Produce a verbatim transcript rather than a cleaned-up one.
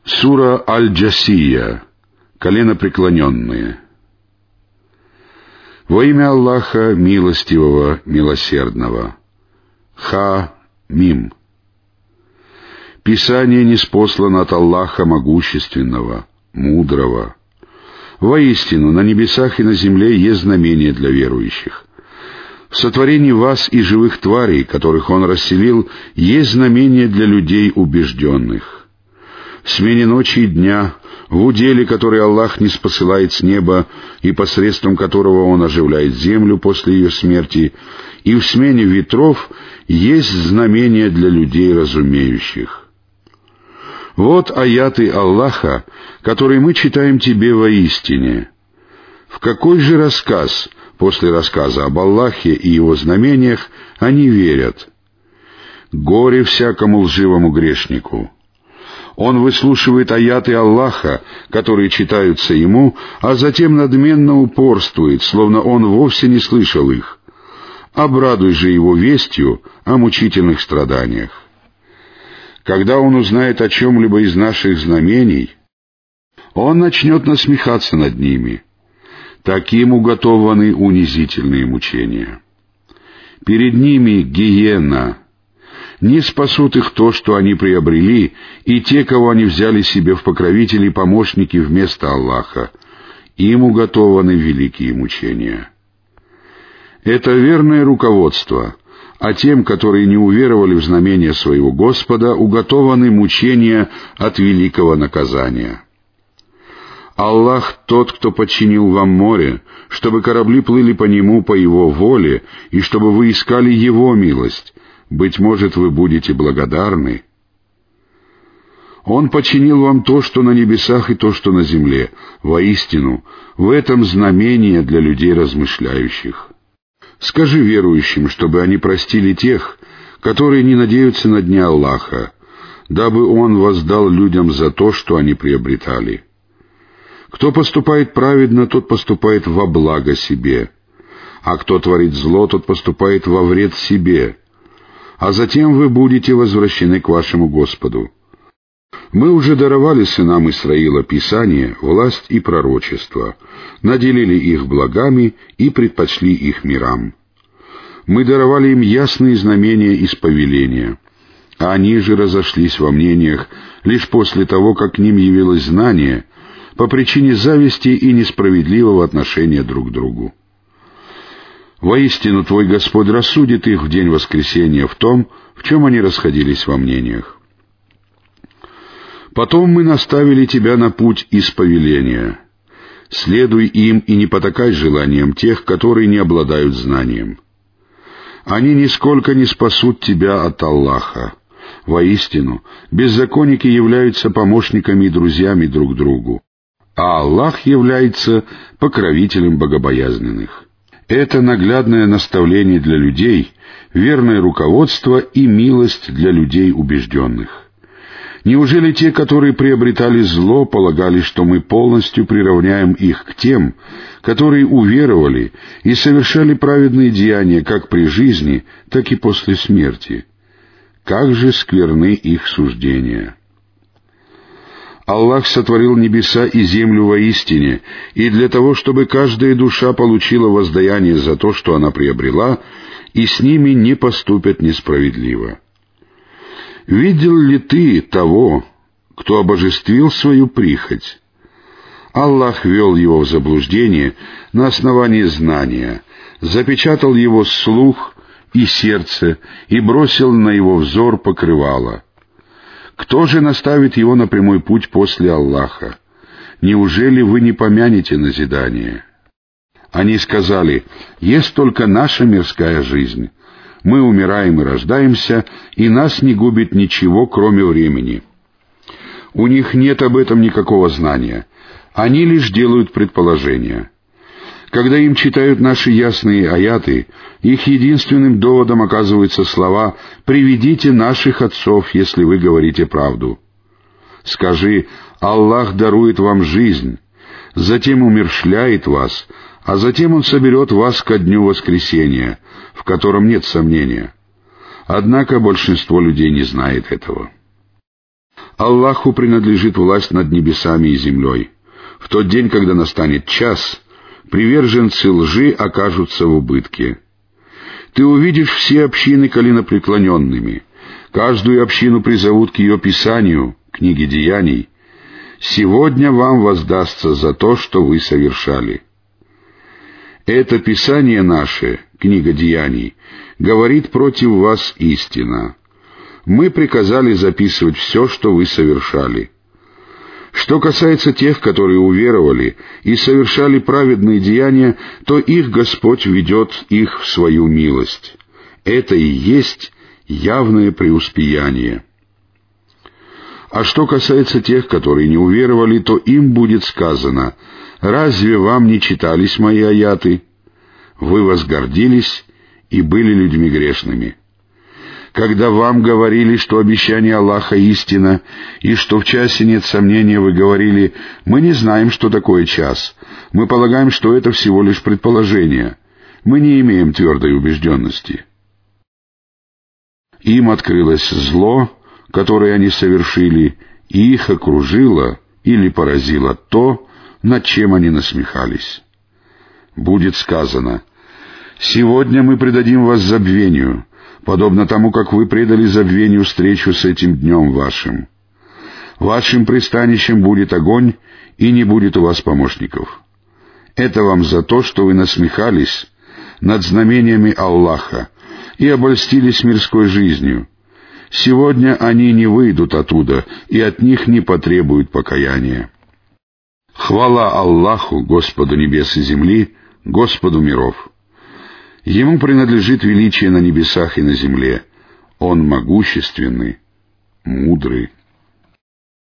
Сура Аль-Джасия. Коленопреклоненные. Во имя Аллаха Милостивого, Милосердного. Ха-Мим. Писание ниспослано от Аллаха Могущественного, Мудрого. Воистину, на небесах и на земле есть знамения для верующих. В сотворении вас и живых тварей, которых Он расселил, есть знамения для людей убежденных. В смене ночи и дня, в уделе, который Аллах ниспосылает с неба и посредством которого Он оживляет землю после ее смерти, и в смене ветров есть знамения для людей разумеющих. Вот аяты Аллаха, которые мы читаем тебе воистине. В какой же рассказ после рассказа об Аллахе и Его знамениях они верят? Горе всякому лживому грешнику! Он выслушивает аяты Аллаха, которые читаются ему, а затем надменно упорствует, словно он вовсе не слышал их. Обрадуй же его вестью о мучительных страданиях. Когда он узнает о чем-либо из наших знамений, он начнет насмехаться над ними. Таким уготованы унизительные мучения. Перед ними гиенна. Не спасут их то, что они приобрели, и те, кого они взяли себе в покровители и помощники вместо Аллаха. Им уготованы великие мучения. Это верное руководство, а тем, которые не уверовали в знамения своего Господа, уготованы мучения от великого наказания. Аллах тот, кто подчинил вам море, чтобы корабли плыли по нему по Его воле, и чтобы вы искали Его милость. Быть может, вы будете благодарны. Он подчинил вам то, что на небесах, и то, что на земле. Воистину, в этом знамение для людей размышляющих. Скажи верующим, чтобы они простили тех, которые не надеются на дни Аллаха, дабы Он воздал людям за то, что они приобретали. Кто поступает праведно, тот поступает во благо себе, а кто творит зло, тот поступает во вред себе. А затем вы будете возвращены к вашему Господу. Мы уже даровали сынам Исраила Писание, власть и пророчество, наделили их благами и предпочли их мирам. Мы даровали им ясные знамения из повеления, а они же разошлись во мнениях лишь после того, как к ним явилось знание, по причине зависти и несправедливого отношения друг к другу. Воистину, твой Господь рассудит их в день воскресения в том, в чем они расходились во мнениях. Потом мы наставили тебя на путь из повеления. Следуй им и не потакай желаниям тех, которые не обладают знанием. Они нисколько не спасут тебя от Аллаха. Воистину, беззаконники являются помощниками и друзьями друг другу, а Аллах является покровителем богобоязненных. Это наглядное наставление для людей, верное руководство и милость для людей убежденных. Неужели те, которые приобретали зло, полагали, что мы полностью приравняем их к тем, которые уверовали и совершали праведные деяния как при жизни, так и после смерти? Как же скверны их суждения! Аллах сотворил небеса и землю воистине, и для того, чтобы каждая душа получила воздаяние за то, что она приобрела, и с ними не поступят несправедливо. Видел ли ты того, кто обожествил свою прихоть? Аллах ввел его в заблуждение на основании знания, запечатал его слух и сердце и бросил на его взор покрывало. Кто же наставит его на прямой путь после Аллаха? Неужели вы не помянете назидание? Они сказали: есть только наша мирская жизнь. Мы умираем и рождаемся, и нас не губит ничего, кроме времени. У них нет об этом никакого знания. Они лишь делают предположения. Когда им читают наши ясные аяты, их единственным доводом оказываются слова «Приведите наших отцов, если вы говорите правду». Скажи: Аллах дарует вам жизнь, затем умерщвляет вас, а затем Он соберет вас ко дню воскресения, в котором нет сомнения. Однако большинство людей не знает этого. Аллаху принадлежит власть над небесами и землей. В тот день, когда настанет час, приверженцы лжи окажутся в убытке. Ты увидишь все общины коленопреклоненными. Каждую общину призовут к ее писанию, книге деяний. Сегодня вам воздастся за то, что вы совершали. Это писание наше, книга деяний, говорит против вас истина. Мы приказали записывать все, что вы совершали. Что касается тех, которые уверовали и совершали праведные деяния, то их Господь ведет их в свою милость. Это и есть явное преуспеяние. А что касается тех, которые не уверовали, то им будет сказано: «Разве вам не читались мои аяты? Вы возгордились и были людьми грешными». Когда вам говорили, что обещание Аллаха истина, и что в часе нет сомнения, вы говорили: «Мы не знаем, что такое час. Мы полагаем, что это всего лишь предположение. Мы не имеем твердой убежденности». Им открылось зло, которое они совершили, и их окружило или поразило то, над чем они насмехались. Будет сказано: «Сегодня мы предадим вас забвению, подобно тому, как вы предали забвению встречу с этим днем вашим. Вашим пристанищем будет огонь, и не будет у вас помощников. Это вам за то, что вы насмехались над знамениями Аллаха и обольстились мирской жизнью. Сегодня они не выйдут оттуда, и от них не потребуют покаяния. Хвала Аллаху, Господу небес и земли, Господу миров. Ему принадлежит величие на небесах и на земле. Он могущественный, мудрый.